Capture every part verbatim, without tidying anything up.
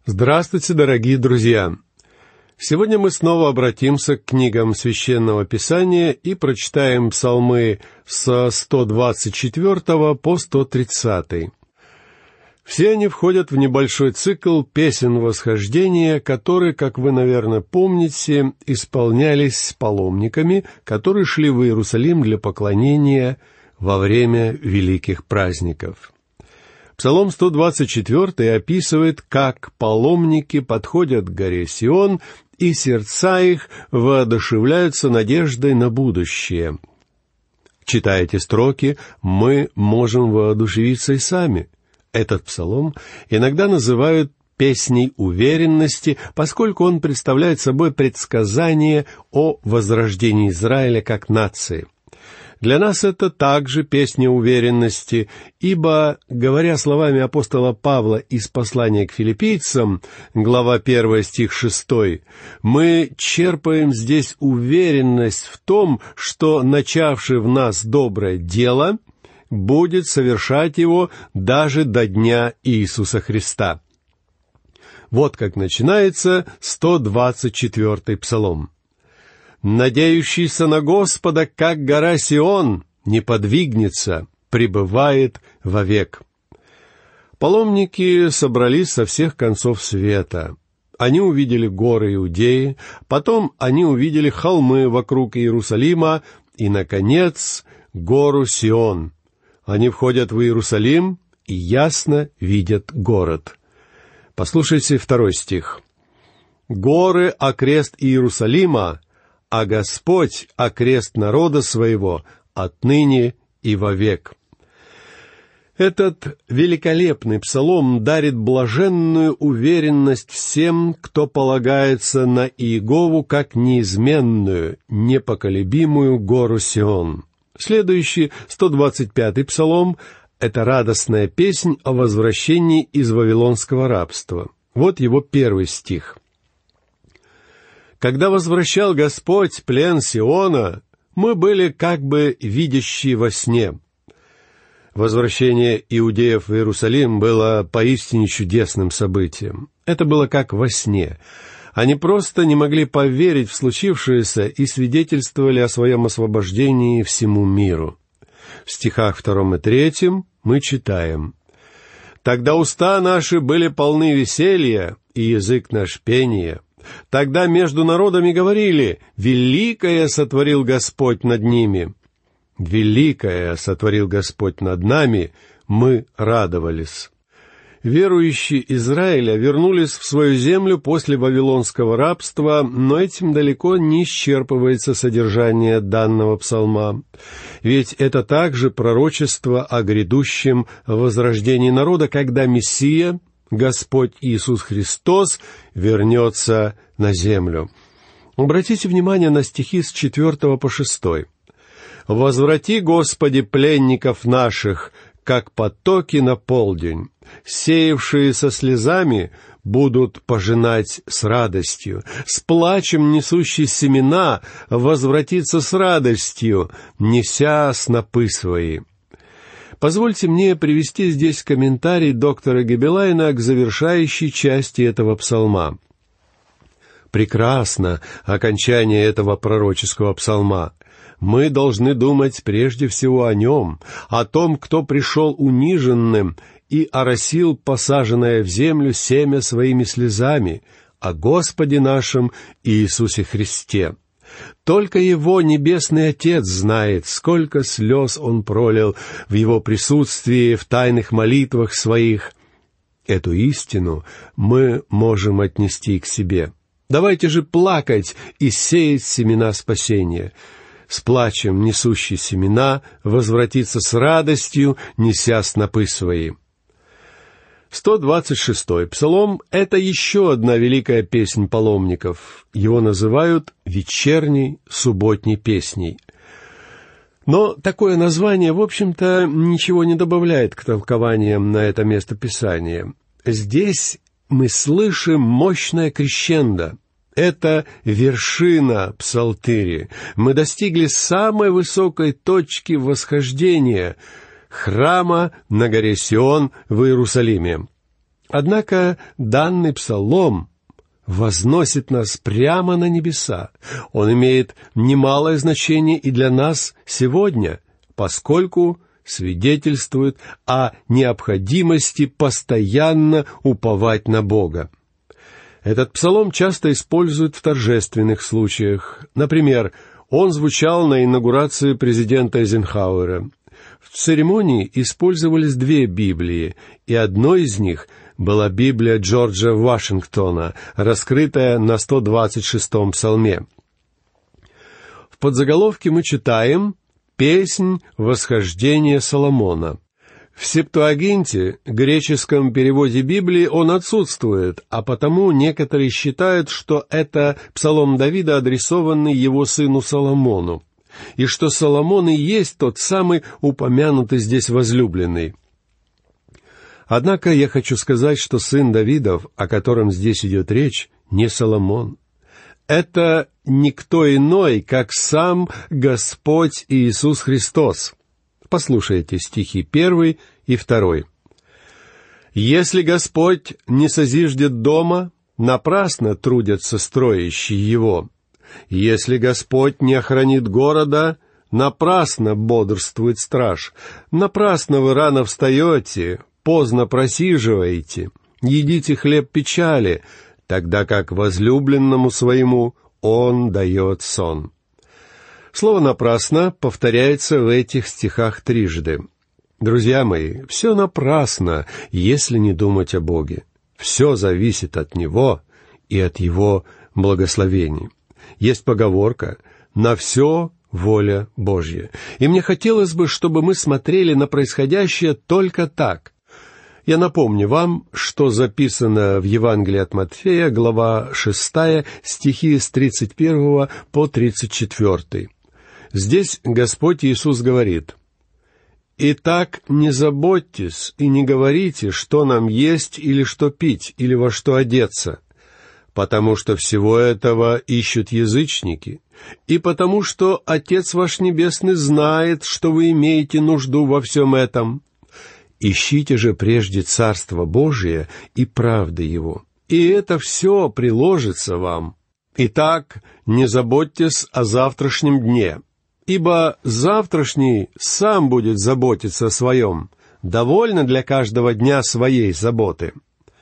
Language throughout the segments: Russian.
Здравствуйте, дорогие друзья! Сегодня мы снова обратимся к книгам Священного Писания и прочитаем псалмы с сто двадцать четвёртого по сто тридцатый. Все они входят в небольшой цикл песен восхождения, которые, как вы, наверное, помните, исполнялись паломниками, которые шли в Иерусалим для поклонения во время великих праздников. Псалом сто двадцать четыре описывает, как паломники подходят к горе Сион, и сердца их воодушевляются надеждой на будущее. Читая эти строки, мы можем воодушевиться и сами. Этот псалом иногда называют песней уверенности, поскольку он представляет собой предсказание о возрождении Израиля как нации. Для нас это также песня уверенности, ибо, говоря словами апостола Павла из послания к филиппийцам, глава первая, стих шестой, мы черпаем здесь уверенность в том, что начавший в нас доброе дело будет совершать его даже до дня Иисуса Христа. Вот как начинается сто двадцать четвёртый псалом. «Надеющийся на Господа, как гора Сион, не подвигнется, пребывает вовек». Паломники собрались со всех концов света. Они увидели горы Иудеи, потом они увидели холмы вокруг Иерусалима и, наконец, гору Сион. Они входят в Иерусалим и ясно видят город. Послушайте второй стих. «Горы окрест Иерусалима, а Господь окрест народа своего отныне и вовек». Этот великолепный псалом дарит блаженную уверенность всем, кто полагается на Иегову как неизменную, непоколебимую гору Сион. Следующий, сто двадцать пятый псалом, это радостная песнь о возвращении из вавилонского рабства. Вот его первый стих. «Когда возвращал Господь плен Сиона, мы были как бы видящие во сне». Возвращение иудеев в Иерусалим было поистине чудесным событием. Это было как во сне. Они просто не могли поверить в случившееся и свидетельствовали о своем освобождении всему миру. В стихах втором и третьем мы читаем: «Тогда уста наши были полны веселья, и язык наш пения. Тогда между народами говорили: великое сотворил Господь над ними. Великое сотворил Господь над нами, мы радовались». Верующие Израиля вернулись в свою землю после вавилонского рабства, но этим далеко не исчерпывается содержание данного псалма. Ведь это также пророчество о грядущем возрождении народа, когда Мессия, Господь Иисус Христос, вернется на землю. Обратите внимание на стихи с четвертого по шестой. «Возврати, Господи, пленников наших, как потоки на полдень. Сеявшие со слезами будут пожинать с радостью. С плачем несущие семена возвратится с радостью, неся снопы свои». Позвольте мне привести здесь комментарий доктора Гебелайна к завершающей части этого псалма. Прекрасно окончание этого пророческого псалма. Мы должны думать прежде всего о нем, о том, кто пришел униженным и оросил посаженное в землю семя своими слезами, о Господе нашем Иисусе Христе. Только Его Небесный Отец знает, сколько слез Он пролил в Его присутствии, в тайных молитвах Своих. Эту истину мы можем отнести к себе. Давайте же плакать и сеять семена спасения. С плачем несущий семена возвратится с радостью, неся снопы свои. сто двадцать шестой псалом — это еще одна великая песнь паломников. Его называют «вечерней субботней песней». Но такое название, в общем-то, ничего не добавляет к толкованиям на это место Писания. Здесь мы слышим мощное крещендо. Это вершина псалтыри. Мы достигли самой высокой точки восхождения — храма на горе Сион в Иерусалиме. Однако данный псалом возносит нас прямо на небеса. Он имеет немалое значение и для нас сегодня, поскольку свидетельствует о необходимости постоянно уповать на Бога. Этот псалом часто используют в торжественных случаях. Например, он звучал на инаугурации президента Эйзенхауэра. В церемонии использовались две Библии, и одной из них была Библия Джорджа Вашингтона, раскрытая на сто двадцать шестом псалме. В подзаголовке мы читаем «Песнь восхождения Соломона». В Септуагинте, греческом переводе Библии, он отсутствует, а потому некоторые считают, что это псалом Давида, адресованный его сыну Соломону, и что Соломон и есть тот самый упомянутый здесь возлюбленный. Однако я хочу сказать, что сын Давидов, о котором здесь идет речь, не Соломон. Это никто иной, как сам Господь Иисус Христос. Послушайте стихи первый и второй. «Если Господь не созиждет дома, напрасно трудятся строящие его. Если Господь не охранит города, напрасно бодрствует страж. Напрасно вы рано встаете, поздно просиживаете, едите хлеб печали, тогда как возлюбленному своему он дает сон». Слово «напрасно» повторяется в этих стихах трижды. Друзья мои, все напрасно, если не думать о Боге. Все зависит от Него и от Его благословений. Есть поговорка «на все воля Божья». И мне хотелось бы, чтобы мы смотрели на происходящее только так. Я напомню вам, что записано в Евангелии от Матфея, глава шестая, стихи с тридцать первого по тридцать четвёртый. Здесь Господь Иисус говорит: «Итак, не заботьтесь и не говорите, что нам есть или что пить, или во что одеться, потому что всего этого ищут язычники, и потому что Отец ваш Небесный знает, что вы имеете нужду во всем этом. Ищите же прежде Царство Божие и правды Его, и это все приложится вам. Итак, не заботьтесь о завтрашнем дне, ибо завтрашний сам будет заботиться о своем. Довольно для каждого дня своей заботы».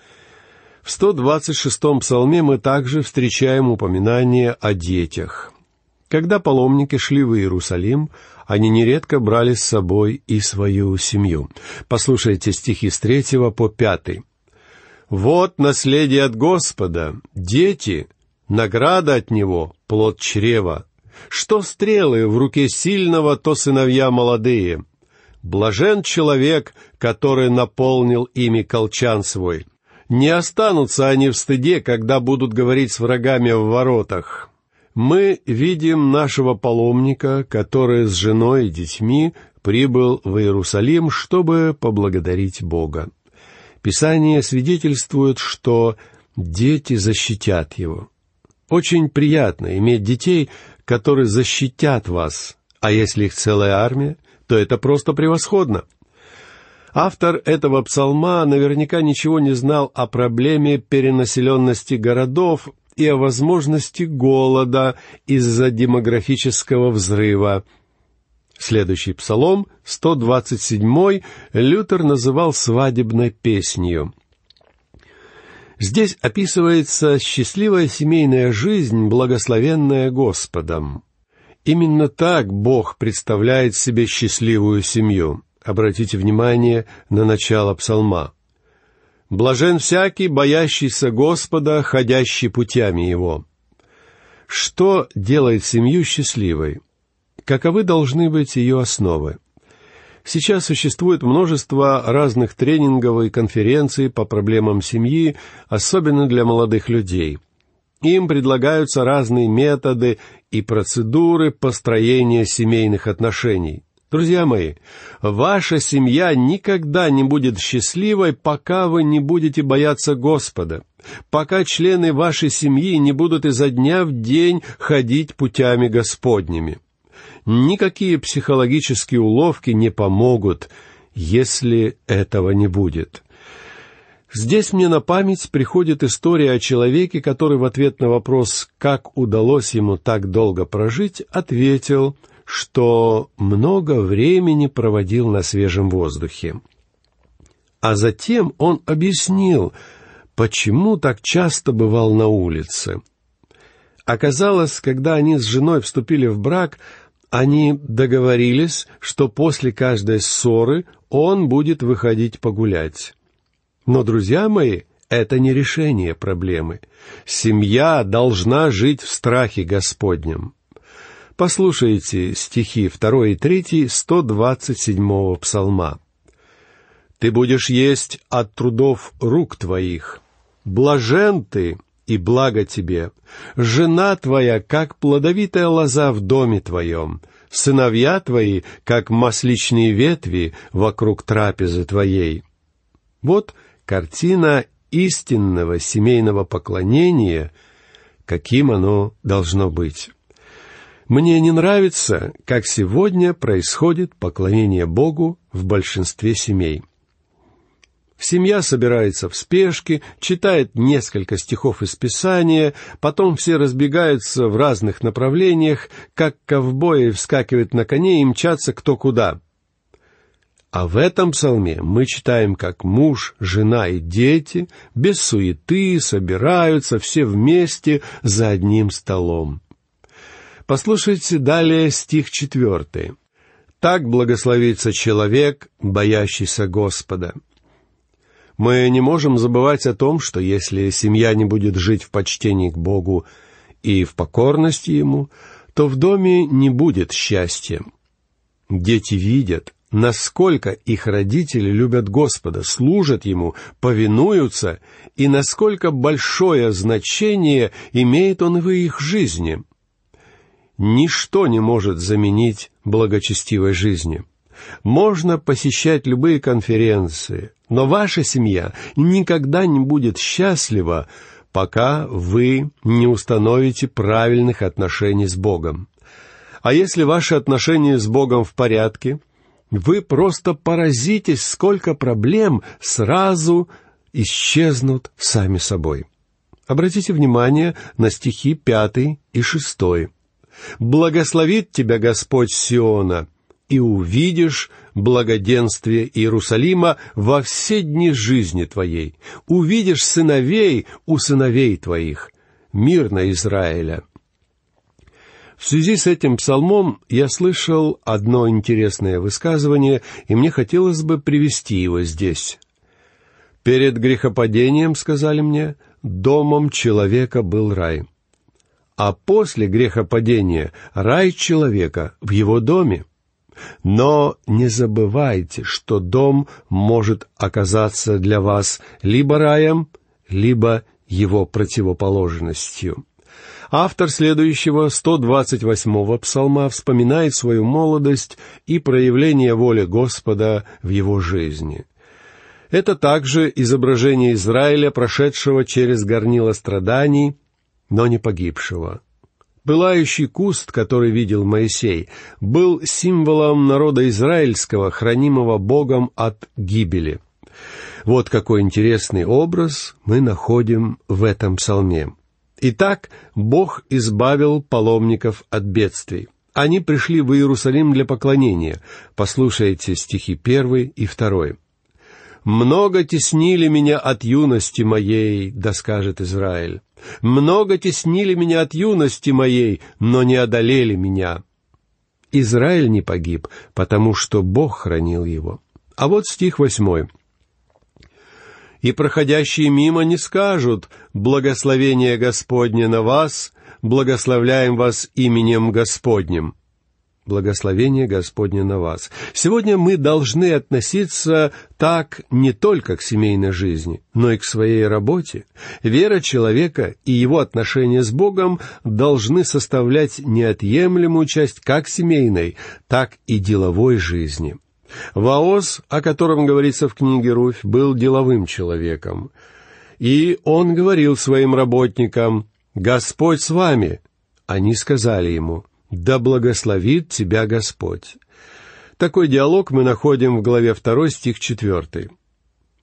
В сто двадцать шестом псалме мы также встречаем упоминание о детях. Когда паломники шли в Иерусалим, они нередко брали с собой и свою семью. Послушайте стихи с третьего по пятый. «Вот наследие от Господа, дети, награда от Него, плод чрева. Что стрелы в руке сильного, то сыновья молодые. Блажен человек, который наполнил ими колчан свой. Не останутся они в стыде, когда будут говорить с врагами в воротах». Мы видим нашего паломника, который с женой и детьми прибыл в Иерусалим, чтобы поблагодарить Бога. Писание свидетельствует, что дети защитят его. Очень приятно иметь детей, которые защитят вас, а если их целая армия, то это просто превосходно. Автор этого псалма наверняка ничего не знал о проблеме перенаселенности городов и о возможности голода из-за демографического взрыва. Следующий псалом, сто двадцать седьмой, Лютер называл свадебной песнью. Здесь описывается счастливая семейная жизнь, благословенная Господом. Именно так Бог представляет себе счастливую семью. Обратите внимание на начало псалма. «Блажен всякий, боящийся Господа, ходящий путями Его». Что делает семью счастливой? Каковы должны быть ее основы? Сейчас существует множество разных тренингов и конференций по проблемам семьи, особенно для молодых людей. Им предлагаются разные методы и процедуры построения семейных отношений. Друзья мои, ваша семья никогда не будет счастливой, пока вы не будете бояться Господа, пока члены вашей семьи не будут изо дня в день ходить путями Господними. Никакие психологические уловки не помогут, если этого не будет. Здесь мне на память приходит история о человеке, который в ответ на вопрос, как удалось ему так долго прожить, ответил, что много времени проводил на свежем воздухе. А затем он объяснил, почему так часто бывал на улице. Оказалось, когда они с женой вступили в брак, они договорились, что после каждой ссоры он будет выходить погулять. Но, друзья мои, это не решение проблемы. Семья должна жить в страхе Господнем. Послушайте стихи второй и третий сто двадцать седьмого псалма. «Ты будешь есть от трудов рук твоих. Блажен ты, и благо тебе. Жена твоя, как плодовитая лоза в доме твоем. Сыновья твои, как масличные ветви вокруг трапезы твоей». Вот картина истинного семейного поклонения, каким оно должно быть. Мне не нравится, как сегодня происходит поклонение Богу в большинстве семей. Семья собирается в спешке, читает несколько стихов из Писания, потом все разбегаются в разных направлениях, как ковбои вскакивают на коне и мчатся кто куда. А в этом псалме мы читаем, как муж, жена и дети без суеты собираются все вместе за одним столом. Послушайте далее стих четвертый. «Так благословится человек, боящийся Господа». Мы не можем забывать о том, что если семья не будет жить в почтении к Богу и в покорности Ему, то в доме не будет счастья. Дети видят, насколько их родители любят Господа, служат Ему, повинуются, и насколько большое значение имеет Он в их жизни. Ничто не может заменить благочестивой жизни. Можно посещать любые конференции, но ваша семья никогда не будет счастлива, пока вы не установите правильных отношений с Богом. А если ваши отношения с Богом в порядке, вы просто поразитесь, сколько проблем сразу исчезнут сами собой. Обратите внимание на стихи пятый и шестой. «Благословит тебя Господь Сиона, и увидишь благоденствие Иерусалима во все дни жизни твоей. Увидишь сыновей у сыновей твоих. Мир на Израиля». В связи с этим псалмом я слышал одно интересное высказывание, и мне хотелось бы привести его здесь. «Перед грехопадением, — сказали мне, — домом человека был рай. А после грехопадения рай человека в его доме. Но не забывайте, что дом может оказаться для вас либо раем, либо его противоположностью». Автор следующего, сто двадцать восьмого псалма, вспоминает свою молодость и проявление воли Господа в его жизни. Это также изображение Израиля, прошедшего через горнило страданий, но не погибшего. Пылающий куст, который видел Моисей, был символом народа израильского, хранимого Богом от гибели. Вот какой интересный образ мы находим в этом псалме. Итак, Бог избавил паломников от бедствий. Они пришли в Иерусалим для поклонения. Послушайте стихи первый и второй. «Много теснили меня от юности моей, да скажет Израиль. Много теснили меня от юности моей, но не одолели меня». Израиль не погиб, потому что Бог хранил его. А вот стих восьмой. «И проходящие мимо не скажут: благословение Господне на вас, благословляем вас именем Господним». Благословение Господне на вас. Сегодня мы должны относиться так не только к семейной жизни, но и к своей работе. Вера человека и его отношения с Богом должны составлять неотъемлемую часть как семейной, так и деловой жизни. Ваос, о котором говорится в книге Руфь, был деловым человеком. И он говорил своим работникам: «Господь с вами». Они сказали ему: «Да благословит тебя Господь». Такой диалог мы находим в главе второй, стих четвертый.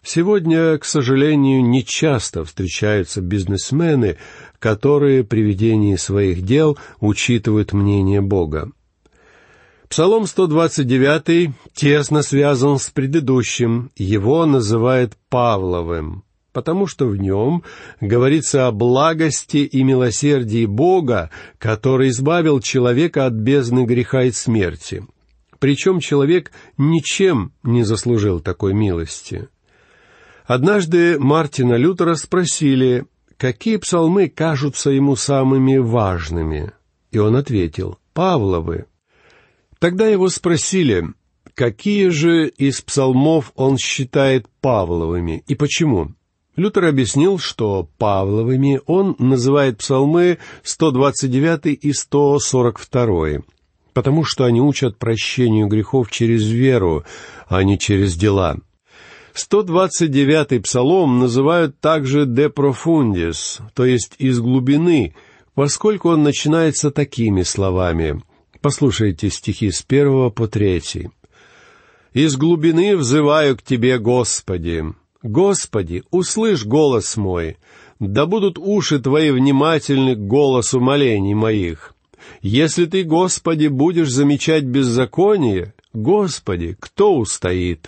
Сегодня, к сожалению, нечасто встречаются бизнесмены, которые при ведении своих дел учитывают мнение Бога. Псалом сто двадцать девять тесно связан с предыдущим, его называют Павловым, потому что в нем говорится о благости и милосердии Бога, который избавил человека от бездны греха и смерти. Причем человек ничем не заслужил такой милости. Однажды Мартина Лютера спросили, какие псалмы кажутся ему самыми важными, и он ответил: «Павловы». Тогда его спросили, какие же из псалмов он считает Павловыми и почему. Лютер объяснил, что Павловыми он называет псалмы сто двадцать девять и сто сорок два, потому что они учат прощению грехов через веру, а не через дела. сто двадцать девятый псалом называют также «de profundis», то есть «из глубины», поскольку он начинается такими словами. Послушайте стихи с первого по третий. «Из глубины взываю к Тебе, Господи. Господи, услышь голос мой, да будут уши Твои внимательны к голосу молений моих. Если Ты, Господи, будешь замечать беззаконие, Господи, кто устоит?»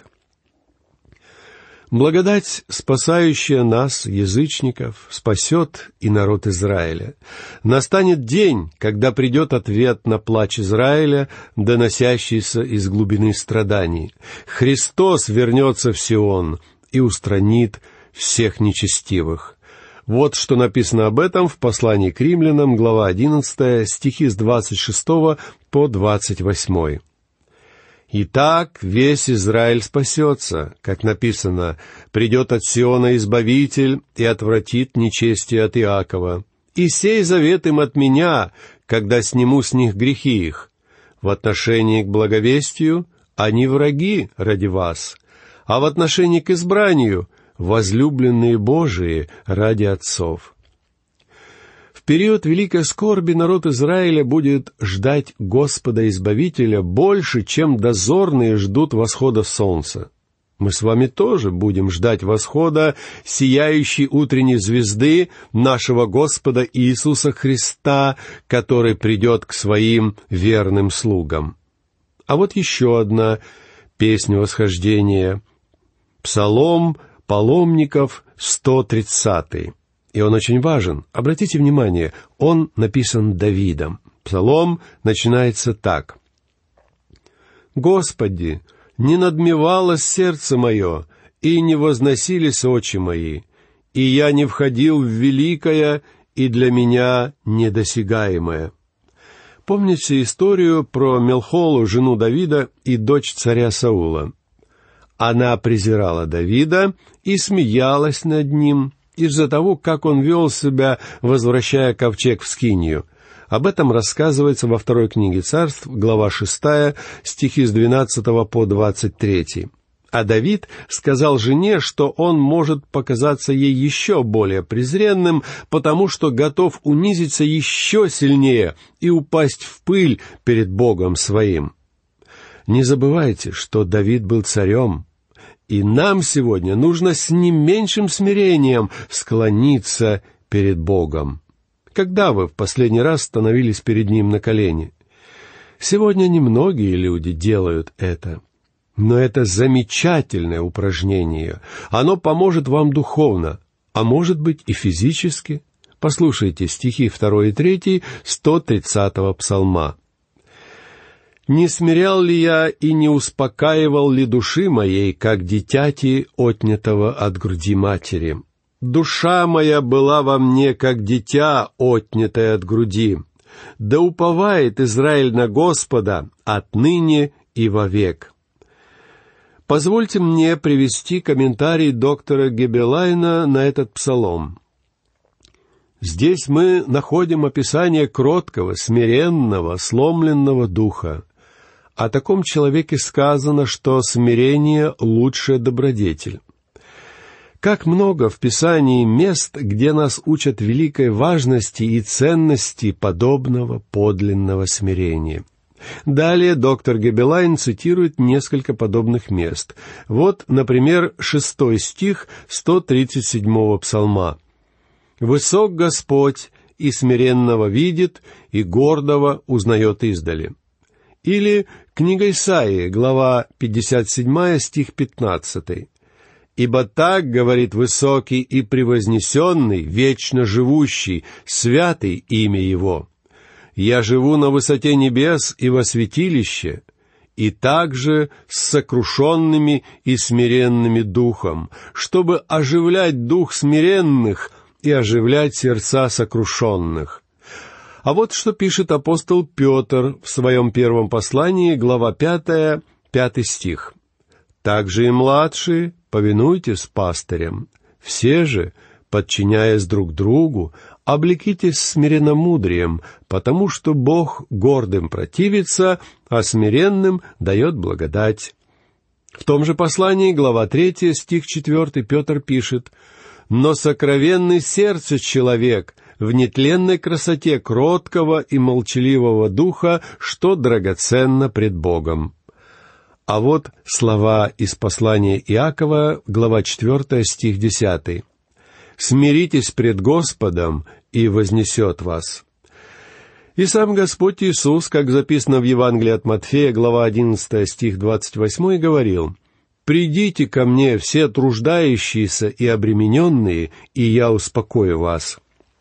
Благодать, спасающая нас, язычников, спасет и народ Израиля. Настанет день, когда придет ответ на плач Израиля, доносящийся из глубины страданий. Христос вернется в Сион и устранит всех нечестивых. Вот что написано об этом в послании к римлянам, глава одиннадцатая, стихи с двадцать шестого по двадцать восьмой. «Итак, весь Израиль спасется, как написано, придет от Сиона Избавитель и отвратит нечестие от Иакова. И сей завет им от меня, когда сниму с них грехи их. В отношении к благовестию они враги ради вас, а в отношении к избранию возлюбленные Божии ради отцов». В период великой скорби народ Израиля будет ждать Господа Избавителя больше, чем дозорные ждут восхода солнца. Мы с вами тоже будем ждать восхода сияющей утренней звезды нашего Господа Иисуса Христа, который придет к своим верным слугам. А вот еще одна песня восхождения. Псалом паломников сто тридцатый. И он очень важен. Обратите внимание, он написан Давидом. Псалом начинается так. «Господи, не надмевалось сердце мое, и не возносились очи мои, и я не входил в великое и для меня недосягаемое». Помните историю про Мелхолу, жену Давида и дочь царя Саула? Она презирала Давида и смеялась над ним из-за того, как он вел себя, возвращая ковчег в Скинию. Об этом рассказывается во второй книге Царств, глава шестая, стихи с двенадцатого по двадцать третий. А Давид сказал жене, что он может показаться ей еще более презренным, потому что готов унизиться еще сильнее и упасть в пыль перед Богом своим. Не забывайте, что Давид был царем, и нам сегодня нужно с не меньшим смирением склониться перед Богом. Когда вы в последний раз становились перед Ним на колени? Сегодня немногие люди делают это. Но это замечательное упражнение. Оно поможет вам духовно, а может быть и физически. Послушайте стихи второй и третий сто тридцатого псалма. «Не смирял ли я и не успокаивал ли души моей, как дитяти, отнятого от груди матери? Душа моя была во мне, как дитя, отнятое от груди. Да уповает Израиль на Господа отныне и вовек». Позвольте мне привести комментарий доктора Гебелайна на этот псалом. Здесь мы находим описание кроткого, смиренного, сломленного духа. О таком человеке сказано, что смирение — лучшая добродетель. Как много в Писании мест, где нас учат великой важности и ценности подобного подлинного смирения. Далее доктор Гебелайн цитирует несколько подобных мест. Вот, например, шестой стих сто тридцать седьмого псалма. «Высок Господь, и смиренного видит, и гордого узнает издали». Или книга Исаии, глава пятьдесят семь, стих пятнадцатый. «Ибо так говорит высокий и превознесенный, вечно живущий, святый имя Его. Я живу на высоте небес и во святилище, и также с сокрушенными и смиренными духом, чтобы оживлять дух смиренных и оживлять сердца сокрушенных». А вот что пишет апостол Петр в своем первом послании, глава пятая, пятый стих. «Также и младшие повинуйтесь пастырям, все же, подчиняясь друг другу, облекитесь смиренномудрием, потому что Бог гордым противится, а смиренным дает благодать». В том же послании, глава третья, стих четвертый, Петр пишет: «Но сокровенный сердце человек в нетленной красоте кроткого и молчаливого духа, что драгоценно пред Богом». А вот слова из послания Иакова, глава четвертая, стих десятый. «Смиритесь пред Господом, и вознесет вас». И сам Господь Иисус, как записано в Евангелии от Матфея, глава одиннадцатая, стих двадцать восьмой, говорил: «Придите ко мне, все труждающиеся и обремененные, и я успокою вас».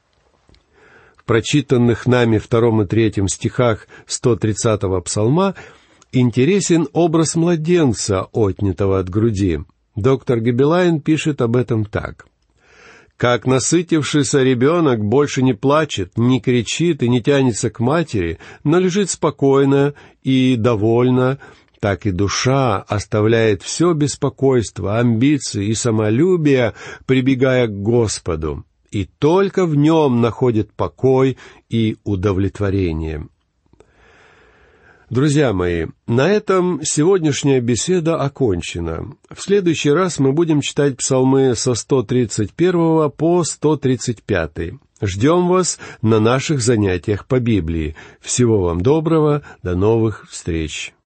В прочитанных нами втором и третьем стихах сто тридцатого псалма интересен образ младенца, отнятого от груди. Доктор Гебелайн пишет об этом так: «Как насытившийся ребенок больше не плачет, не кричит и не тянется к матери, но лежит спокойно и довольно, так и душа оставляет все беспокойство, амбиции и самолюбие, прибегая к Господу, и только в Нем находит покой и удовлетворение». Друзья мои, на этом сегодняшняя беседа окончена. В следующий раз мы будем читать псалмы со сто тридцать первого по сто тридцать пятый. Ждем вас на наших занятиях по Библии. Всего вам доброго, до новых встреч!